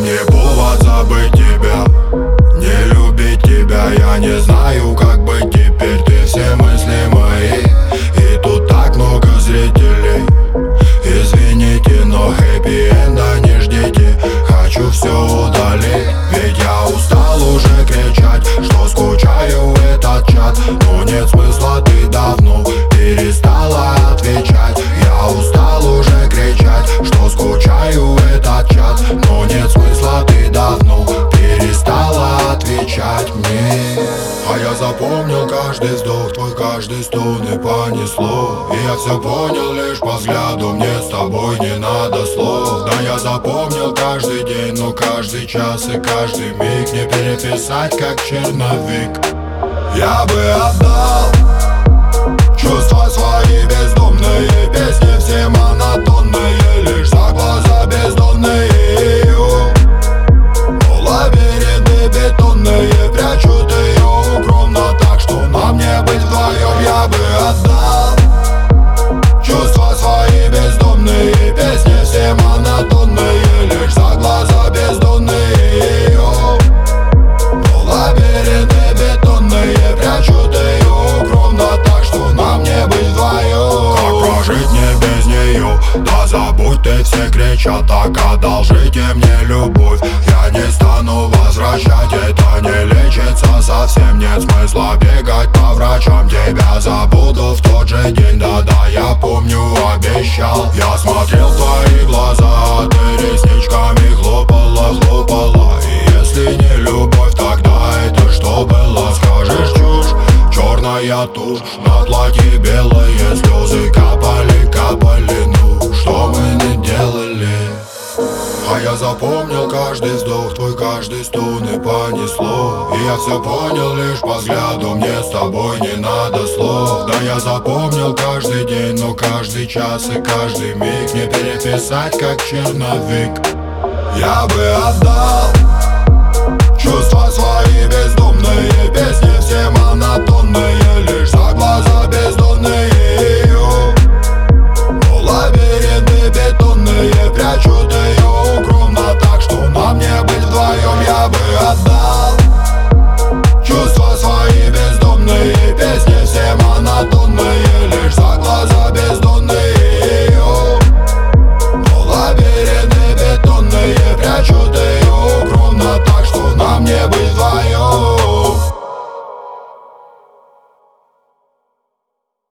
не повод забыть тебя, не любить тебя. Я не знаю, как быть теперь, ты все мысли мои. И тут так много зрителей. Извините, но хэппи-энда не ждите. Хочу все удалить, ведь я устал уже кричать, что скучаю в этот чат. Но нет смысла, ты давно перестала отвечать. Я устал уже кричать, что скучаю в этот чат. Но нет смысла, ты давно перестала отвечать мне. А я запомнил каждый вздох твой, каждый стон, и понесло. И я все понял лишь по взгляду, мне с тобой не надо слов. Да, я запомнил каждый день, но каждый час и каждый миг не переписать, как черновик. Я бы отдал чувства свои бездомные, песни все монотонные, лишь за глаза бездонные. Но лабиринты бетонные прячут ее укромно, так что нам не быть вдвоем. Я бы отдал чувства свои бездомные, песни все монотонные, лишь за глаза бездонные. Но лабиринты бетонные прячут ее укромно, так что нам не быть вдвоем. Как прожить не без нее? Да забудь, ты все кричат, так одолжите мне любовь. Я не стану возвращать, это не лечится совсем. Нет смысла бегать по врачам, тебя забуду в тот же день. Да-да, я помню, обещал. Я смотрел в твои глаза, ты ресничками хлопала. И если не любовь, тогда это что было? Скажешь чушь, черная тушь, на платье белые слезы капали, ну что мы не делали? А я запомнил каждый вздох твой, каждый стон, и понесло. И я все понял лишь по взгляду, мне с тобой не надо слов. Да, я запомнил каждый день, но каждый час и каждый миг не переписать, как черновик. Я бы отдал чувства свои бездомные, песни все монотонные,